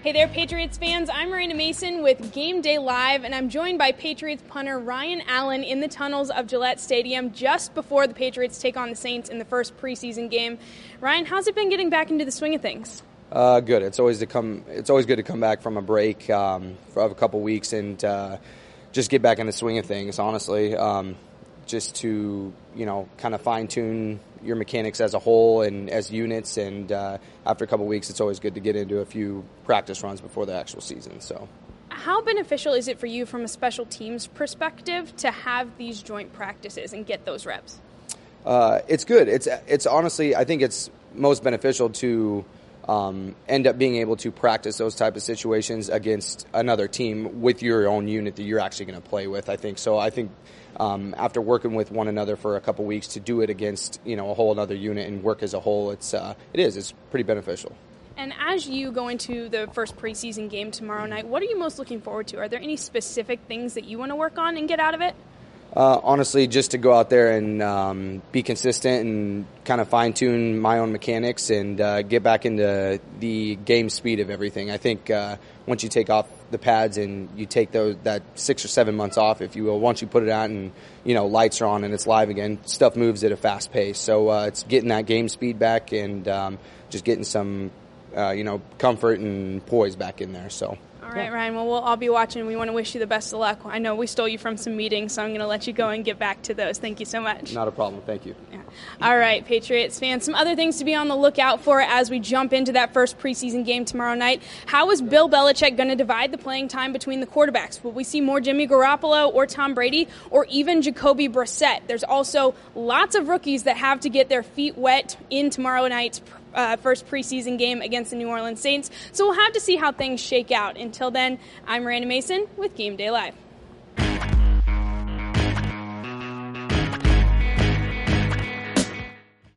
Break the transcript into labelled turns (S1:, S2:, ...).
S1: Hey there, Patriots fans. I'm Miranda Mason with Game Day Live, and I'm joined by Patriots punter Ryan Allen in the tunnels of Gillette Stadium just before the Patriots take on the Saints in the first preseason game. Ryan, how's it been getting back into the swing of things?
S2: Good. It's always good to come back from a break of a couple weeks and just get back in the swing of things. Honestly, just to kind of fine tune your mechanics as a whole and as units. And after a couple weeks, it's always good to get into a few practice runs before the actual season. So,
S1: how beneficial is it for you from a special teams perspective to have these joint practices and get those reps?
S2: It's good. It's honestly, I think it's most beneficial to end up being able to practice those type of situations against another team with your own unit that you're actually going to play with. I think so. I think after working with one another for a couple weeks to do it against a whole other unit and work as a whole, it's pretty beneficial.
S1: And as you go into the first preseason game tomorrow night, what are you most looking forward to? Are there any specific things that you want to work on and get out of it?
S2: Honestly, just to go out there and be consistent and kind of fine-tune my own mechanics and get back into the game speed of everything. I think once you take off the pads and you take that 6 or 7 months off, if you will, once you put it out and lights are on and it's live again, stuff moves at a fast pace. So it's getting that game speed back and just getting some comfort and poise back in there. So.
S1: All right, Ryan. Well, we'll all be watching. We want to wish you the best of luck. I know we stole you from some meetings, so I'm going to let you go and get back to those. Thank you so much.
S2: Not a problem. Thank you.
S1: Yeah. All right, Patriots fans. Some other things to be on the lookout for as we jump into that first preseason game tomorrow night. How is Bill Belichick going to divide the playing time between the quarterbacks? Will we see more Jimmy Garoppolo or Tom Brady or even Jacoby Brissett? There's also lots of rookies that have to get their feet wet in tomorrow night's first preseason game against the New Orleans Saints. So we'll have to see how things shake out. Until then, I'm Miranda Mason with Game Day Live.